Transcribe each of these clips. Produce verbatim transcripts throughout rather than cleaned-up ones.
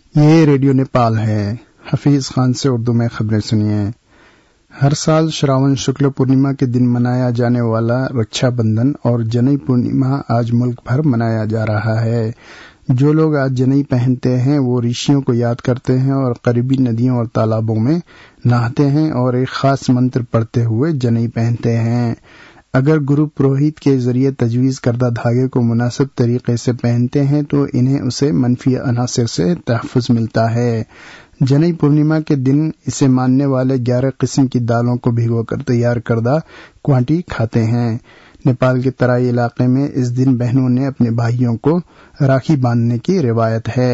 یہ ریڈیو نیپال ہے۔ حفیظ خان سے اردو میں خبریں سنیے۔ ہر سال شراون شکل پورنیما کے دن منایا جانے والا رکشا بندھن اور جنئی پورنیما آج ملک بھر منایا جا رہا ہے۔ جو لوگ آج جنئی پہنتے ہیں وہ رشیوں کو یاد کرتے ہیں اور قریبی ندیوں اور تالابوں میں نہاتے ہیں اور ایک خاص منتر پڑھتے ہوئے جنئی پہنتے ہیں۔ اگر گرو پروہت کے ذریعے تجویز کردہ دھاگے کو مناسب طریقے سے پہنتے ہیں تو انہیں اسے منفی عناصر سے تحفظ ملتا ہے۔ جنئی پورنیما کے دن اسے ماننے والے گیارہ قسم کی دالوں کو بھگو کر تیار کردہ کوانٹی کھاتے ہیں۔ نیپال کے ترائی علاقے میں اس دن بہنوں نے اپنے بھائیوں کو راکھی باندھنے کی روایت ہے۔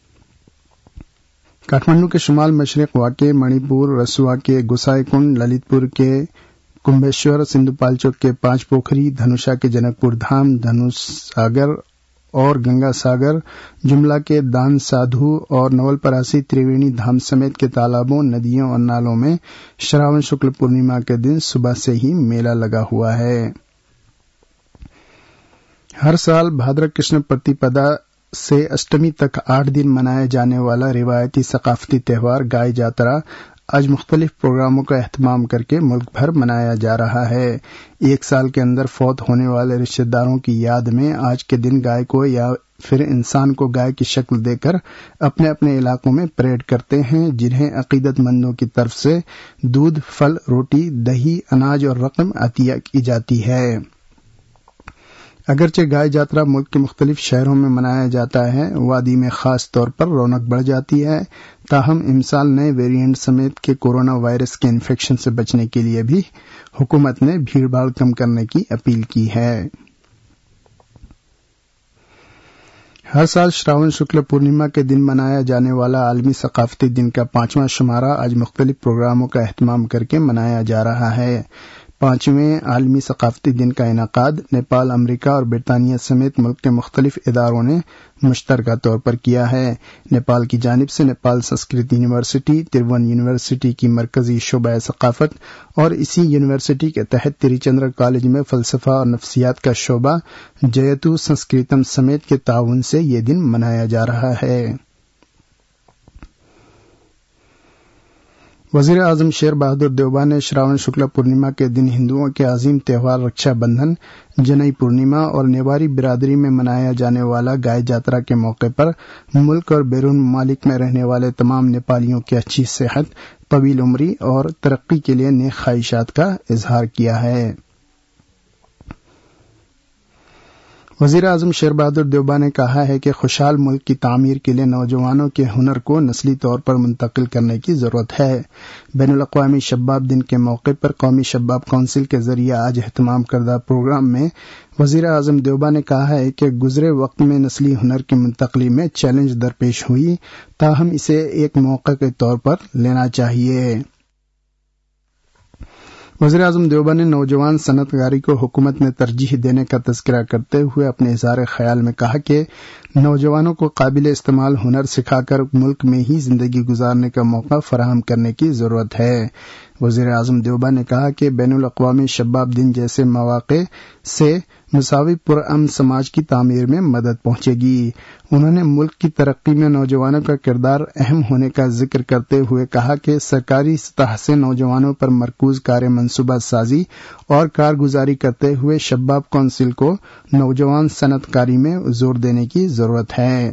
کاٹھمنڈو کے شمال مشرق واقع منی پور رسوا کے گوسائی کنڈ، للت پور کے کمبھیشور، سندھو پالچوک کے پانچ پوکھری، دھنوشا کے جنک پور دھام، دھنوش ساگر اور گنگا ساگر، جملہ کے دان سادھو اور نول پراسی تریوینی دھام سمیت کے تالابوں، ندیوں اور نالوں میں شراون شکل پورنیما کے دن صبح سے ہی میلہ لگا ہوا ہے۔ ہر سال بھادر کشن پرتیپدا سے اشٹمی تک آٹھ دن منائے جانے والا روایتی ثقافتی تہوار گائے جاترا آج مختلف پروگراموں کا اہتمام کر کے ملک بھر منایا جا رہا ہے۔ ایک سال کے اندر فوت ہونے والے رشتہ داروں کی یاد میں آج کے دن گائے کو یا پھر انسان کو گائے کی شکل دے کر اپنے اپنے علاقوں میں پریڈ کرتے ہیں، جنہیں عقیدت مندوں کی طرف سے دودھ، پھل، روٹی، دہی، اناج اور رقم عطیہ کی جاتی ہے۔ اگرچہ گائے جاترا ملک کے مختلف شہروں میں منایا جاتا ہے، وادی میں خاص طور پر رونق بڑھ جاتی ہے، تاہم امسال نئے ویرینٹ سمیت کے کورونا وائرس کے انفیکشن سے بچنے کے لیے بھی حکومت نے بھیڑ بھاڑ کم کرنے کی اپیل کی ہے۔ ہر سال شراون شکل پورنیما کے دن منایا جانے والا عالمی ثقافتی دن کا پانچواں شمارہ آج مختلف پروگراموں کا اہتمام کر کے منایا جا رہا ہے۔ پانچویں عالمی ثقافتی دن کا انعقاد نیپال، امریکہ اور برطانیہ سمیت ملک کے مختلف اداروں نے مشترکہ طور پر کیا ہے۔ نیپال کی جانب سے نیپال سنسکرت یونیورسٹی، تروون یونیورسٹی کی مرکزی شعبہ ثقافت اور اسی یونیورسٹی کے تحت تری چندر کالج میں فلسفہ اور نفسیات کا شعبہ جیتو سنسکرتم سمیت کے تعاون سے یہ دن منایا جا رہا ہے۔ وزیر اعظم شیر بہادر دیوبا نے شراون شکلا پورنیما کے دن ہندوؤں کے عظیم تہوار رکشا بندھن، جنئی پورنیما اور نیواری برادری میں منایا جانے والا گائے جاترا کے موقع پر ملک اور بیرون ممالک میں رہنے والے تمام نیپالیوں کی اچھی صحت، طویل عمری اور ترقی کے لیے نیک خواہشات کا اظہار کیا ہے۔ وزیر اعظم شیر بہادر دیوبا نے کہا ہے کہ خوشحال ملک کی تعمیر کے لیے نوجوانوں کے ہنر کو نسلی طور پر منتقل کرنے کی ضرورت ہے۔ بین الاقوامی شباب دن کے موقع پر قومی شباب کونسل کے ذریعے آج اہتمام کردہ پروگرام میں وزیر اعظم دیوبا نے کہا ہے کہ گزرے وقت میں نسلی ہنر کی منتقلی میں چیلنج درپیش ہوئی، تاہم اسے ایک موقع کے طور پر لینا چاہیے۔ وزیر اعظم دیوبا نے نوجوان صنعت کاری کو حکومت میں ترجیح دینے کا تذکرہ کرتے ہوئے اپنے اظہار خیال میں کہا کہ نوجوانوں کو قابل استعمال ہنر سکھا کر ملک میں ہی زندگی گزارنے کا موقع فراہم کرنے کی ضرورت ہے۔ وزیر اعظم دیوبا نے کہا کہ بین الاقوامی شباب دن جیسے مواقع سے مساوی پرامن سماج کی تعمیر میں مدد پہنچے گی۔ انہوں نے ملک کی ترقی میں نوجوانوں کا کردار اہم ہونے کا ذکر کرتے ہوئے کہا کہ سرکاری سطح سے نوجوانوں پر مرکوز کار منصوبہ سازی اور کارگزاری کرتے ہوئے شباب کونسل کو نوجوان صنعت کاری میں زور دینے کی ضرورت ہے۔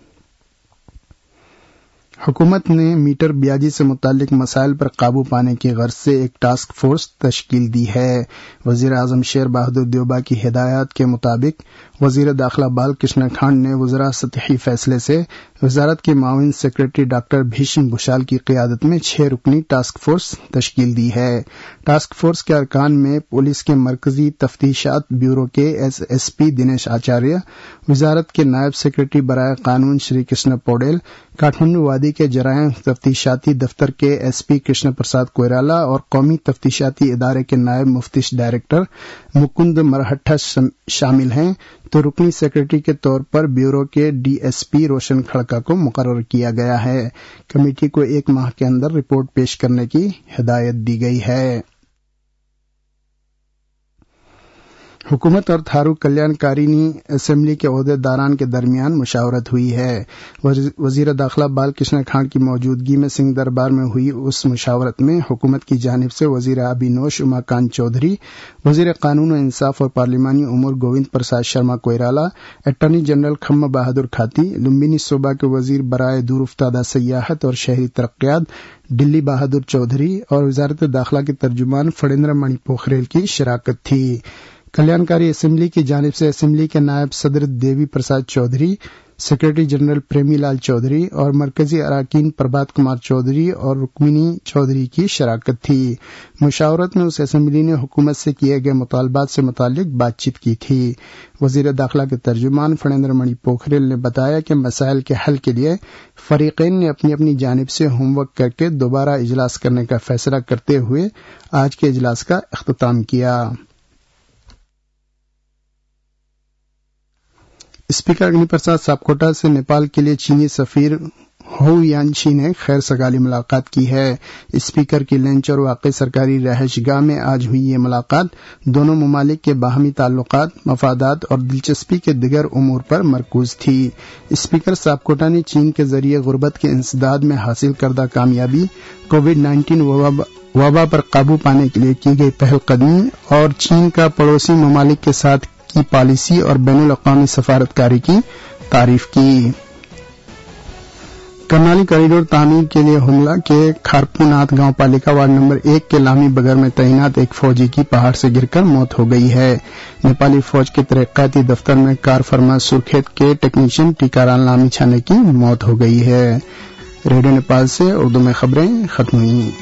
حکومت نے میٹر بیاجی سے متعلق مسائل پر قابو پانے کی غرض سے ایک ٹاسک فورس تشکیل دی ہے۔ وزیر اعظم شیر بہادر دیوبا کی ہدایات کے مطابق وزیر داخلہ بال کرشن کھانڈ نے وزراء سطحی فیصلے سے وزارت کے معاون سیکرٹری ڈاکٹر بھیشم بھوشال کی قیادت میں چھ رکنی ٹاسک فورس تشکیل دی ہے۔ ٹاسک فورس کے ارکان میں پولیس کے مرکزی تفتیشات بیورو کے S S P Dinesh Acharya, وزارت کے نائب سیکرٹری برائے قانون شری کرشن پوڈیل، کاٹھمنڈو وادی کے جرائم تفتیشاتی دفتر کے ایس پی کرشن پرساد کوئرالا اور قومی تفتیشاتی ادارے کے نائب مفتش ڈائریکٹر مکند مرہٹھا شامل ہیں، تو رکنی سیکرٹری کے طور پر بیورو کے D S P Roshan Khadka کو مقرر کیا گیا ہے۔ کمیٹی کو ایک ماہ کے اندر رپورٹ پیش کرنے کی ہدایت دی گئی ہے۔ حکومت اور تھارو کلیانکارینی اسمبلی کے عہدیداران کے درمیان مشاورت ہوئی ہے۔ وزیر داخلہ بال کرشن کھانڈ کی موجودگی میں سنگھ دربار میں ہوئی اس مشاورت میں حکومت کی جانب سے وزیر آبینوش اما کانت چودھری، وزیر قانون و انصاف اور پارلیمانی امور گووند پرساد شرما کوئرالا، اٹارنی جنرل کھمم بہادر کھاتی، لمبینی صوبہ کے وزیر برائے دور افتادہ سیاحت اور شہری ترقیات ڈلی بہادر چودھری اور وزارت داخلہ کے ترجمان فڑیندر منی پوکھریل کی شراکت تھی۔ کلیانکاری اسمبلی کی جانب سے اسمبلی کے نائب صدر دیوی پرساد چودھری، سیکریٹری جنرل پریمی لال چودھری اور مرکزی اراکین پربھات کمار چودھری اور رکمنی چودھری کی شراکت تھی۔ مشاورت میں اس اسمبلی نے حکومت سے کیے گئے مطالبات سے متعلق بات چیت کی تھی۔ وزیر داخلہ کے ترجمان فڑیندر منی پوکھریل نے بتایا کہ مسائل کے حل کے لیے فریقین نے اپنی اپنی جانب سے ہوم ورک کر کے دوبارہ اجلاس کرنے کا فیصلہ کرتے ہوئے آج کے اجلاس کا اختتام کیا۔ اسپیکر اگنی پرساد ساپکوٹا سے نیپال کے لیے چینی سفیر ہو یانچی نے خیر سگالی ملاقات کی ہے۔ اسپیکر کی لینچر واقع سرکاری رہائش گاہ میں آج ہوئی یہ ملاقات دونوں ممالک کے باہمی تعلقات، مفادات اور دلچسپی کے دیگر امور پر مرکوز تھی۔ اسپیکر ساپکوٹا نے چین کے ذریعے غربت کے انسداد میں حاصل کردہ کامیابی، کووڈ نائنٹین وبا پر قابو پانے کے لیے کی گئی پہل قدمی اور چین کا پڑوسی ممالک کے ساتھ کی پالیسی اور بین الاقوامی سفارتکاری کی تعریف کی۔ کرنالی کوریڈور تعمیر کے لیے حملہ کے کھارپو ناتھ گاؤں پالیکا وارڈ نمبر ایک کے لامی بگر میں تعینات ایک فوجی کی پہاڑ سے گر کر موت ہو گئی ہے۔ نیپالی فوج کے ترقیاتی دفتر میں کار فرما سرکھیت کے ٹیکنیشین ٹیکاران لامی چھانے کی موت ہو گئی ہے۔ ریڈیو نیپال سے اردو میں خبریں ختم ہوئی۔